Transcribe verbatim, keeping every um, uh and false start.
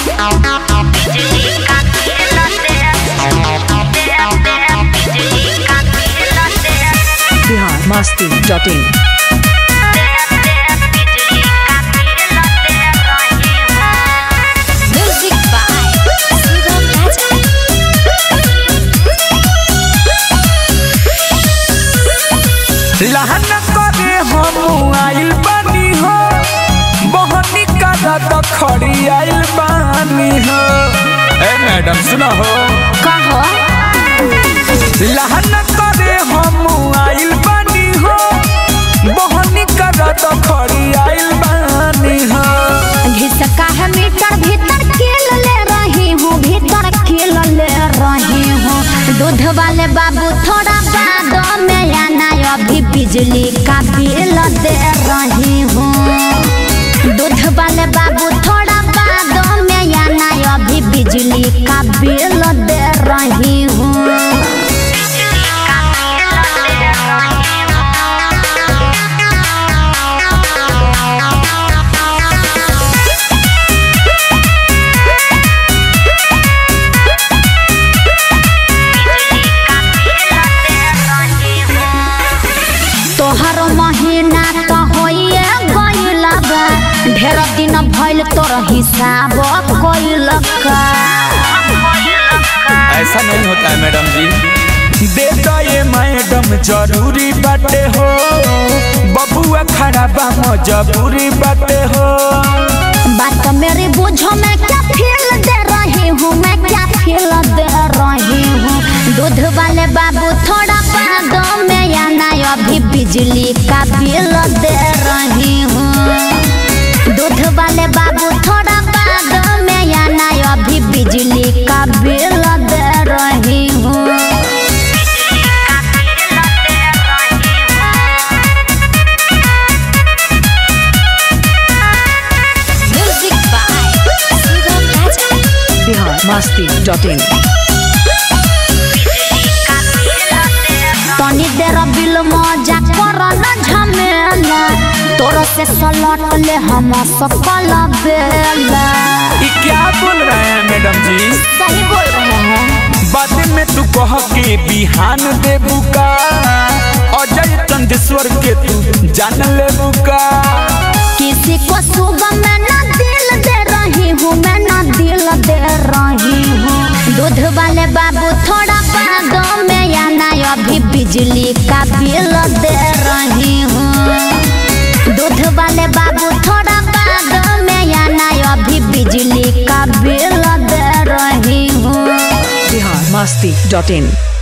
बिहार मस्ती dot इन। लहन करे हम आइल बानी हो बहनी करत खड़ी आइल बानी हो। ए मैडम सुना हो कहो लहन करे हम आइल बानी हो बहनी करत खड़ी आइल बानी हो। घिसका है मीटर भीतर खेल ले रही हूँ भीतर खेल ले रही हूँ। दूध वाले बाबू थोड़ा बाद में आना अभी बिजली का बिल दे रही हूँ। दूध वाले बाबू थोड़ा बाद में आना अभी बिजली का बिल दे रही हूँ। तोहर महीना तो होइए गइल बा ढेर दिन भइल तोर हिसाब कइल का। ऐसा नहीं होता है मैडम जी दे दो ये मैडम जरूरी बाटे हो बबुआ खड़ा बा मजबूरी बाटे हो। बात मेरी बुझो मैं क्या फील दे रही हूँ मैं क्या फील दे रही हूँ। दूध वाले बाबू थोड़ा बाद में आना अभी बिजली का बिल दे रही हूँ। दूध वाले बाबू थोड़ा बाद में आना अभी बिजली का बिल दे रही हूँ। बिहार मस्ती डॉट इन। तनी देर बिल मजा कर न झमेला तोर से सलट ले हम सकल बेला। ये क्या बोल रहे हैं मैडम जी सही बोल रहे हैं। बाद में तू कह के बिहान दे बुका अजय चंदेश्वर के तू जान ले बुका। किसी को सुबह में ना दिल दे रही हूँ मैं ना दिल दे रही हूँ। दूध वाले बाबू थोड़ा बाद में आना अभी बिजली का बिल दे रही हूँ। दूध वाले बाबू थोड़ा बाद में आना अभी बिजली का बिल दे रही हूँ। बिहार मस्ती डॉट इन।